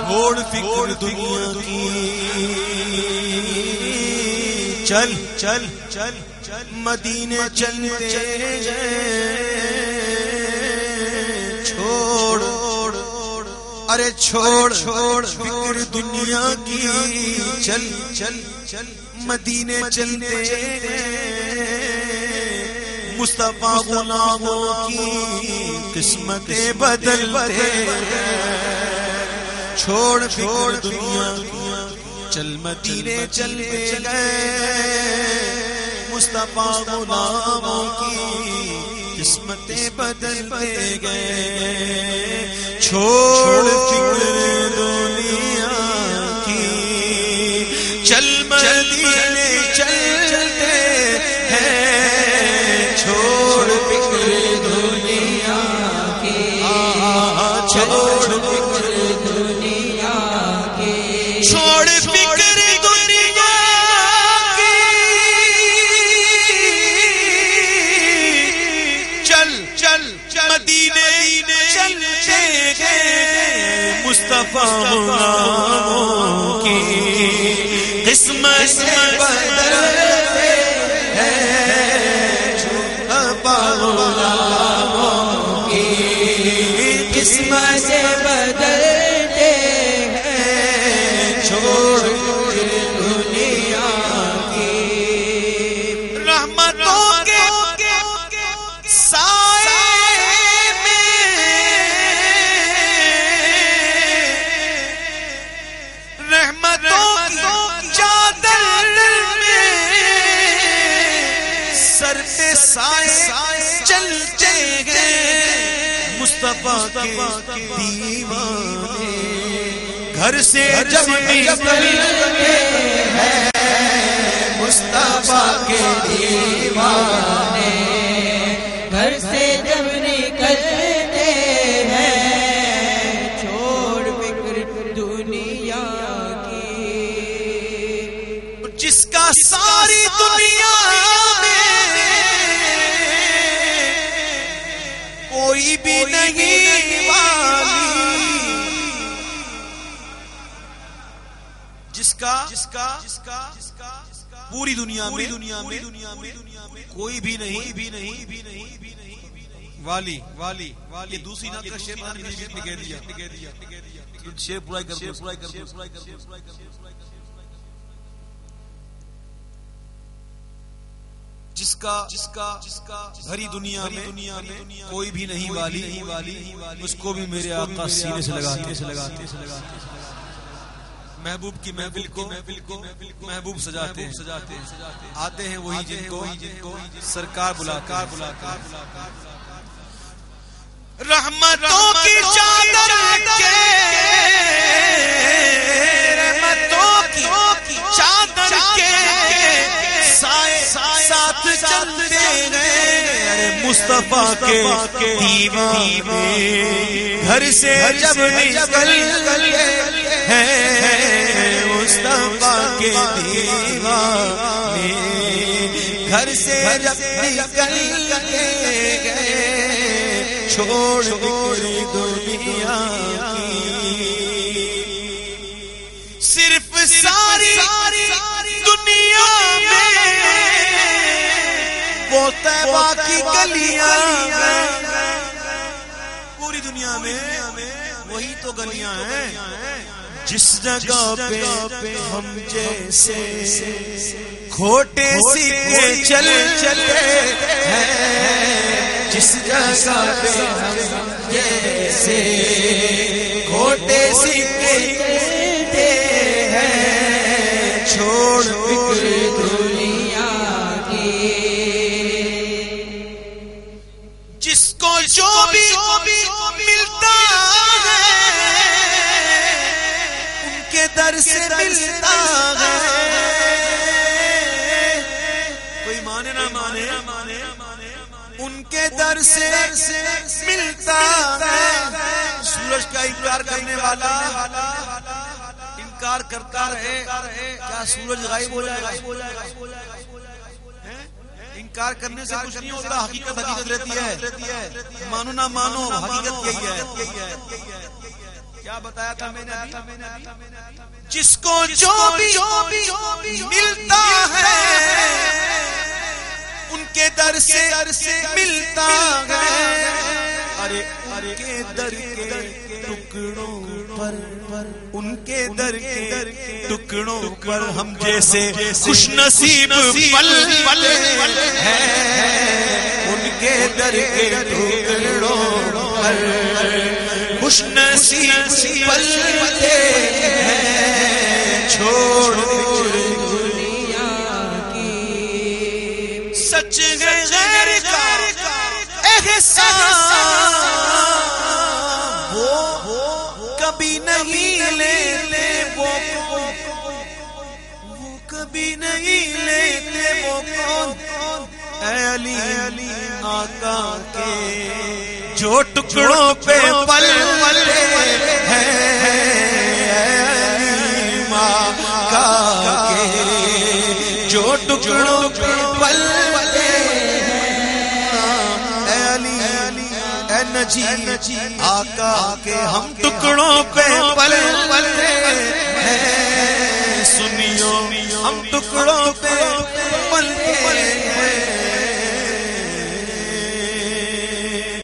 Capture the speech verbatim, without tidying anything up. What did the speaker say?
چھوڑ فکر دنیا کی، چل چل چل چل مدینے چلتے چھوڑ، ارے چھوڑ چھوڑ فکر دنیا کی، چل چل چل مدینے چلتے مصطفیٰ غلاموں کی قسمتیں بدلتے، چھوڑ چھوڑ دنیا کی چل مدینے چلتے گئے مصطفیٰ غلاموں کی قسمتیں بدلتے گئے، چھوڑ فکر دنیا کی چل مدینے چلتے ہیں، چھوڑ فکر دنیا کی، چھوڑ فکر دنیا کی، چھوڑ فکر دنیا کی، چل چل مدینے چلتے گئے مصطفیٰ غلاموں کی قسمت بدلتے ہیں، مصطفیٰ غلاموں کی قسمت بدلتے ہیں، چھوڑ دنیا کی رحمتوں کے سائے میں، رحمتوں کی چادر میں سر پہ سائے چلتے گئے مصطفیٰ کے دیوانے، گھر سے جب نکلتے ہیں مصطفیٰ کے دیوانے، گھر سے جب نکلتے ہیں چھوڑ فکر دنیا کی، جس کا ساری دنیا میں کوئی بھی نہیں والی، جس کا جس کا جس کا پوری دنیا میں دنیا میں کوئی بھی نہیں بھی نہیں بھی نہیں والی والی والی، دوسری نعت کا شعر نکل دیا شعر پورا کر دو پورا کر دو جس کا جس کا جس کا بھری دنیا میں دنیا میں کوئی بھی نہیں والی والی، اس کو بھی میرے آقا سینے سے لگاتے سے لگاتے سے لگاتے محبوب کی محفل کو محبوب سجاتے ہیں سجاتے ہیں آتے ہیں وہی جن کو جن کو سرکار بلا کار بلا کار رحمتوں کی چادر کے، رحمتوں کی چادر کے سائے ساتھ چلتے گئے مصطفیٰ کے دیوانے، گھر سے جب نکلتے ہیں مصطفیٰ کے دیوانے، گھر سے جب نکلتے گئے چھوڑ پوری دنیا کی، صرف ساری دنیا میں وہ طیبہ کی گلیاں، پوری دنیا میں وہی تو گلیاں ہیں جس جگہ پہ ہم جیسے کھوٹے سکے چل چلے ہیں، جس جگہ پہ ہم جیسے کھوٹے سکے چلتے ہیں، چھوڑ فکر دنیا کی، جس کو جو بھی ملتا ہے ان کے در سے ملتا ہے، کوئی مانے نہ مانے ان کے در سے ملتا ہے، سورج کا انکار کرنے والا انکار کرتا رہے کیا سورج غائب ہو جائے گا؟ انکار کرنے سے کچھ نہیں ہوتا، حقیقت حقیقت رہتی ہے، مانو نہ مانو حقیقت یہی ہے، کیا بتایا تھا میں نے؟ جس کو جو بھی ملتا ہے ان کے در سے ملتا ہے، ارے ان کے در کے ٹکڑوں پر، ان کے در کے ٹکڑوں پر ہم جیسے خوش نصیب پل پل ہیں، ان کے در کے ٹکڑوں پر خوش نصیب پلتے ہیں، چھوڑ دنیا کی سچ ہے غیر کا احسان، وہ کبھی نہیں لیتے، وہ وہ کبھی نہیں لیتے، وہ کون؟ اے علی آقا کے جو ٹکڑوں پہ پل پلے ہیں، اے علی آقا کے جو ٹکڑوں پہ پل پلے ہیں، اے علی اے نجی آقا کے ہم ٹکڑوں پہ پل پلے ہیں، سنیو ہم ٹکڑوں پہ